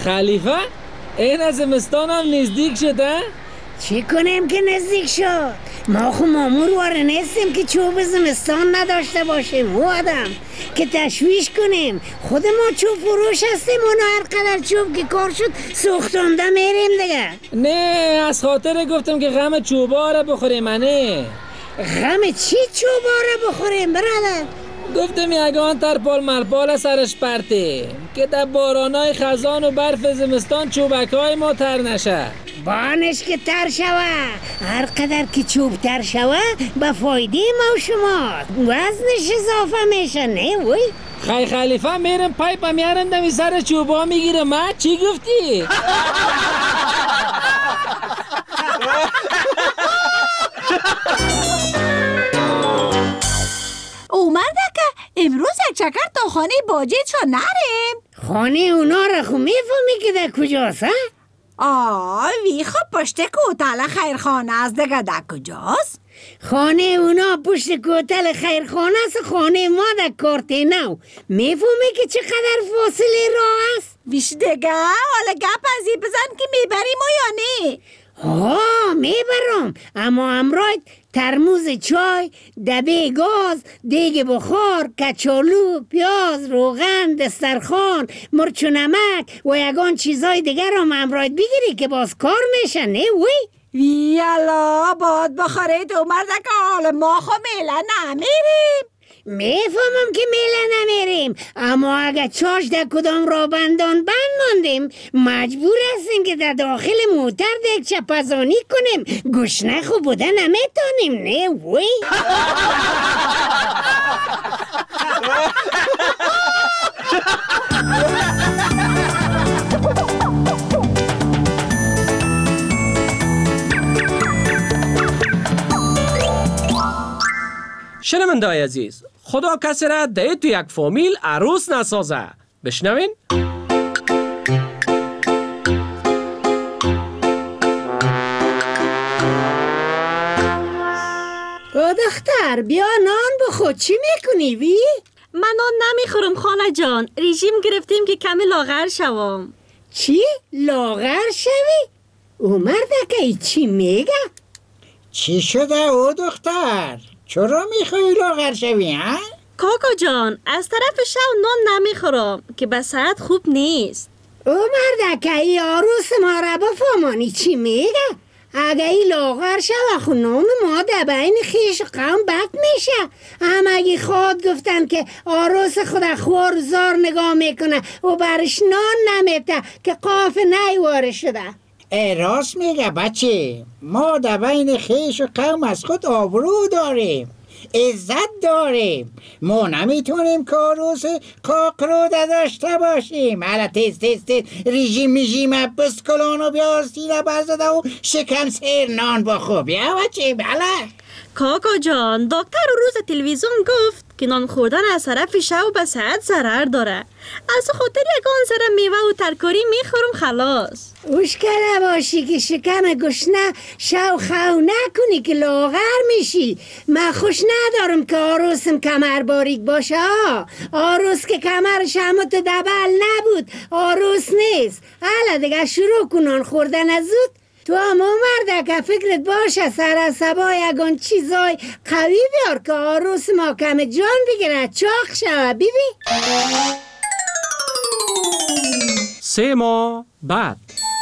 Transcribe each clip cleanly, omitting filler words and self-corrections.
خلیفه این زمستان هم نزدیک شده؟ چی کنیم که نزدیک شد؟ ما خو مامور واره نیستیم که چوب زمستان نداشته باشیم. او آدم که تشویش کنیم. خود ما چوب فروش هستیم. اونو هر قدر چوب که کار شد سوختونده میریم دیگه. نه از خاطر گفتم که غم چوبا را بخوریم. نه غم چی چوبا را بخوریم برادر؟ گفتم یگان ترپال مرپال سرش پرته که در بارانای خزان و برف زمستان چوبکای ما تر نشه. بانش که تر شوه. هر قدر که چوب تر شوه به فایده ما و شما وزنش اضافه میشه. نه وی خی خلیفه میرم پایپم میارم دمی سر چوبا میگیرم. ما چی گفتی؟ اومده که امروز یک چکر تا خانه باجه چا نریم؟ خانه اونا را خو میفهمی که در کجاست ها؟ وی خب پشت کوتل خیرخانه است دیگه. در کجاست؟ خانه اونا پشت کوتل خیرخانه است. خانه ما در کارتینو. میفهمی که چقدر فاصله راه است؟ ویش دیگه حالا گپ از این بزن که میبریم و یا نه؟ میبرم، اما امروز ترموز چای، دبه گاز، دیگ بخار، کچالو، پیاز، روغن، دسترخوان، مرچ و نمک و یگان چیزای دیگر هم امروز بگیری که باز کار میشه. نه ویالا باد بخورید اومده که حال ما خو میله نمیریم. میفهمم که میله نمیریم، اما اگه چاش در کدام را بندان بند ماندیم مجبور هستیم که در داخل موتر دیگ چپزانی کنیم. گشنه خوب بوده نمیتونیم. نه وی شنونده‌های عزیز، خدا کسی را ده تو یک فامیل عروس نسازه. بشنوین؟ دختر بیا نان بخور. چی میکنی وی؟ من نان نمیخورم خاله جان. رژیم گرفتیم که کمی لاغر شوم. چی؟ لاغر شوی؟ او مردکه چی میگه؟ چی شده او دختر؟ چرا میخوای لاغر شوی ها؟ کاکا جان از طرف شو نان نمیخورم که به صحت خوب نیست. او مردکه ای عروس ما را بفهمانی چی میگه؟ اگه ای لاغر شوه خو نام ما در بین خیش قوم بد میشه. همگی خود گفتن که عروس خود خوار زار نگاه میکنه و برش نان نمیته که قاف نیواره شده. راست میگه بچه، ما در بین خیش و قوم از خود آبرو داریم، عزت داریم. ما نمیتونیم که عروس قاقرو داشته باشیم. حالا تیز رژیم بسکلان و بیا سینه بزده و شکم سیر نان بخور. بیا بچه. بله کاکا جان دکتر روز تلویزیون گفت که نان خوردن از طرف شو به صحت ضرر داره. از خاطر یکان سر میوه و ترکاری میخورم خلاص. اوشکره باشی که شکم گشنه شو خو نکنی که لاغر میشی. من خوش ندارم که عروسم کمر باریک باشه. عروس که کمرش همه تو دبل نبود عروس نیست. حالا دیگه شروع کنن خوردن از زود. تو هم مرده که فکرت باشه سر سبا یگان چیزای قوی بیار که عروس ما کم جان بگیره چاق شوه. بیبی 3 ماه بعد.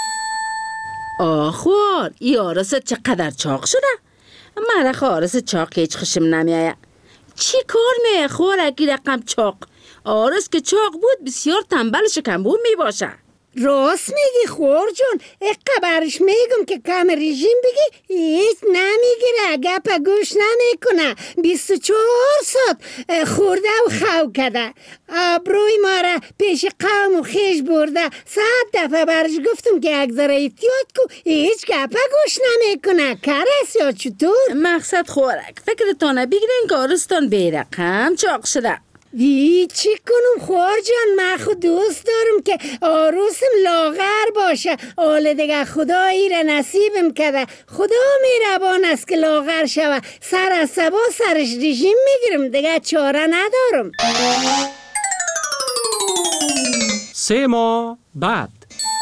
آخوار ای عروست چقدر چاق شده؟ من عروس چاق هیچ خوشم نمیایه. چی کار میه خورکی رقم چاق؟ عروس که چاق بود بسیار تنبل شکمبو میباشه. راست میگی خور جون. اقبرش میگم که کم رژیم بگی هیچ نمیگیره. گپ گوش نمیکنه. 24 ساعت خورده و خو کده. ابروی ما را پیش قوم و خیش برده. 100 دفعه برش گفتم که یک ذره احتیاط کو. هیچ گپ گوش نمیکنه. کرس یا چطور؟ مقصد خورک فکرتانه بگیرین که عروستان بیرقم چاق شده. وی چی کنم خور جان؟ من خود دوست دارم که عروسم لاغر باشه. آله دیگه خدا ایره نصیبم کرده. خدا میربان است که لاغر شوه. سر از سبا سرش رژیم میگیرم دیگه چاره ندارم. 3 ماه بعد.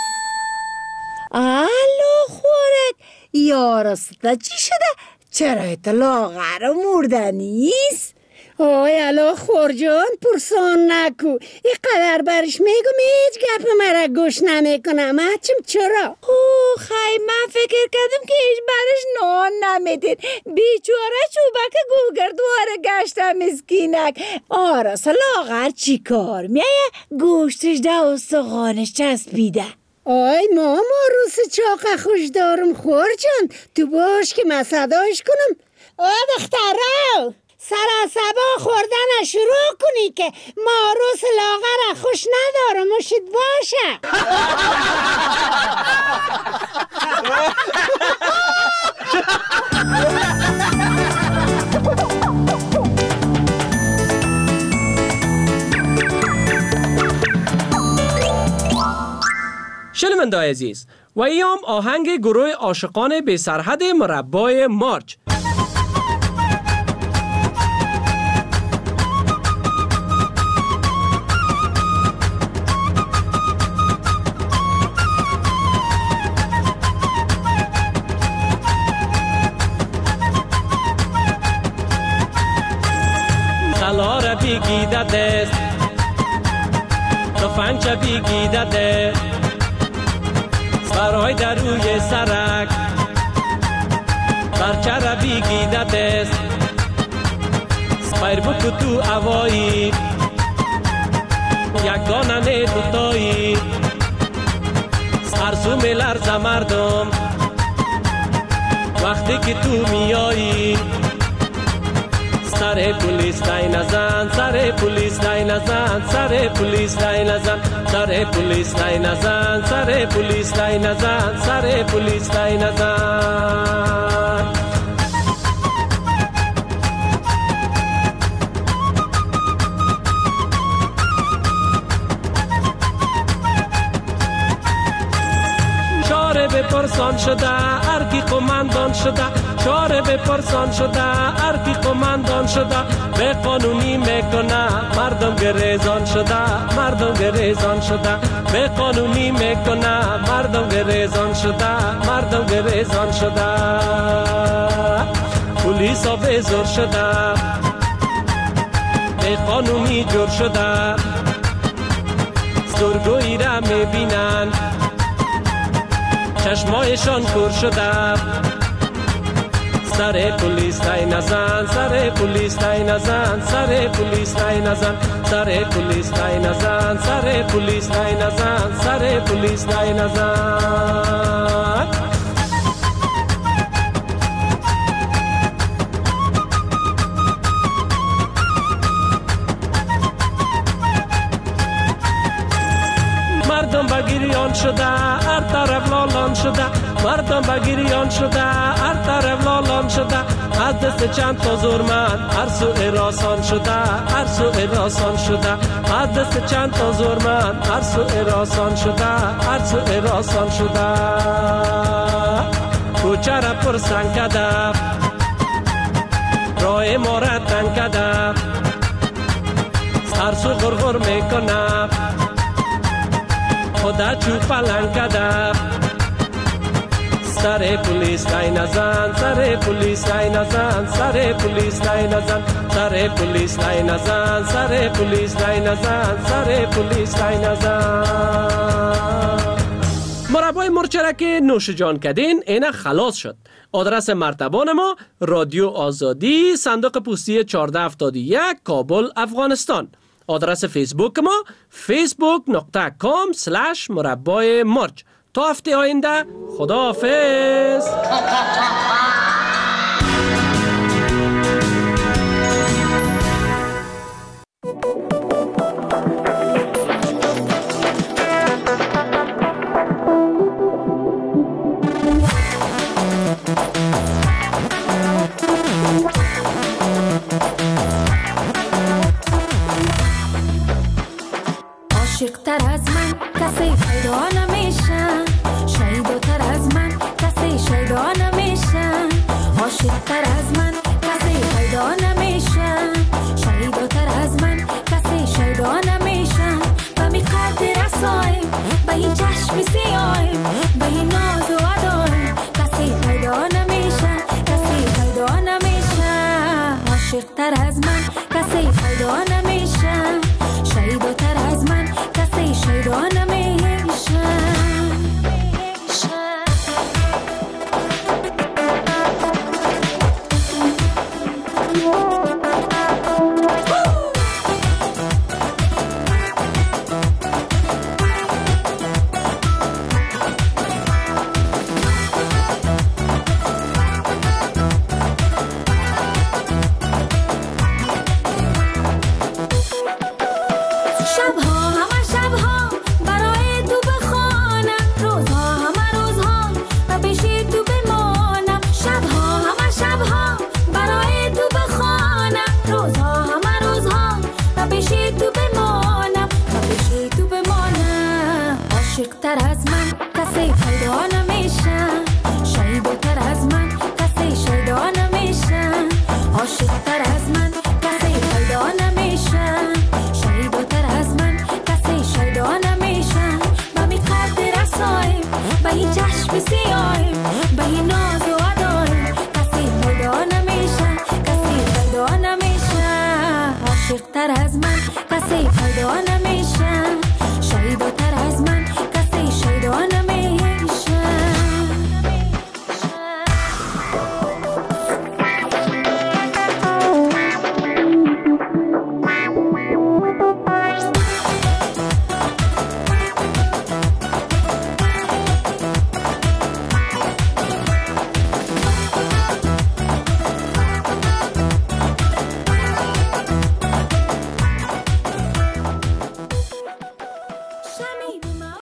الو خورک یارسته چی شده؟ چرا لاغر و مردنیست؟ آی الا خورجان پرسان نکو این قدر برش میگم هیچ گپ مرا گوش نمیکنم هچم چرا؟ خی من فکر کردم که هیچ برش نان نمیدین بیچاره چوبک گوگر دواره گشته مسکینک آراسا لاغر چی کار میایه گوشتش ده استخوانش چسبیده آی ماما روز چاقه خوش دارم خورجان تو باش که من صدایش کنم دخترو سر سبا خوردن شروع کنی که ما روز لاغر خوش ندارم مشید باشه شنونده‌های عزیز و ایام آهنگ گروه عاشقان بی سرحد مربای مارچ. تلار بیگیده دست تفنگ بیگیده دست برای در روی سرک برچه را بیگیده دست سپیر بکو تو هوایی یک دانه دوتایی سرسو میلرزه مردم وقتی که تو میایی سر پولیس دای نزن سر پولیس دای نزن سر پولیس دای نزن سر پولیس دای نزن سر پولیس دای نزن سر پولیس دای نزن چاره بپرسان شده ارکی قماندان شده چاره بپرسان شده ارکی قماندان شده به قانونی میکنه مردم گریزان شده مردم گریزان شده به قانونی میکنه مردم گریزان شده مردم گریزان شده پولیس ها بزر شده به قانونی جور شده سرگویی را میبینن چشمایشان کور شده سر پولیس دای نزن سر پولیس دای نزن سر پولیس دای نزن سر پولیس دای نزن سر پولیس دای نزن سر پولیس دای نزن مردم بگیریان شده هر طرف لالان شده مردم بگیریان شده هر طرف لالان شده از دست چند تا زورمند هر سو راسان شده هر سو راسان شده از دست چند تا زورمند هر سو راسان شده هر سو راسان شده کوچه را پر سنگ کده راه ما را تنگ کده هر سو غرغر میکنه خدا چوب پلنگ کده سر پولیس دای نزن سر پولیس دای نزن سر پولیس دای نزن سر پولیس دای نزن سر پولیس دای نزن سر پولیس دای نزن مربای مرچه که نوش جان کدین اینا خلاص شد. آدرس مرتبان ما رادیو آزادی صندوق پستی 1471 کابل افغانستان. آدرس فیسبوک ما facebook.com/مربای مرچ. تا هفته آینده خداحافظ. عاشق‌تر از من کسی پیدا نمیشه، شیداتر از من کسی شیدا نمیشه. عاشق‌تر از من کسی پیدا نمیشه، شیداتر از من کسی شیدا نمیشه. و می قدر رسایم به این چشم سیایم به این عاشق‌تر از من کسی پیدا نمیشه شیداتر از من کسی شیدا نمیشه عاشق‌تر از من کسی پیدا نمیشه شیداتر از من کسی شیدا نمیشه و می قدر رسایم و این جشن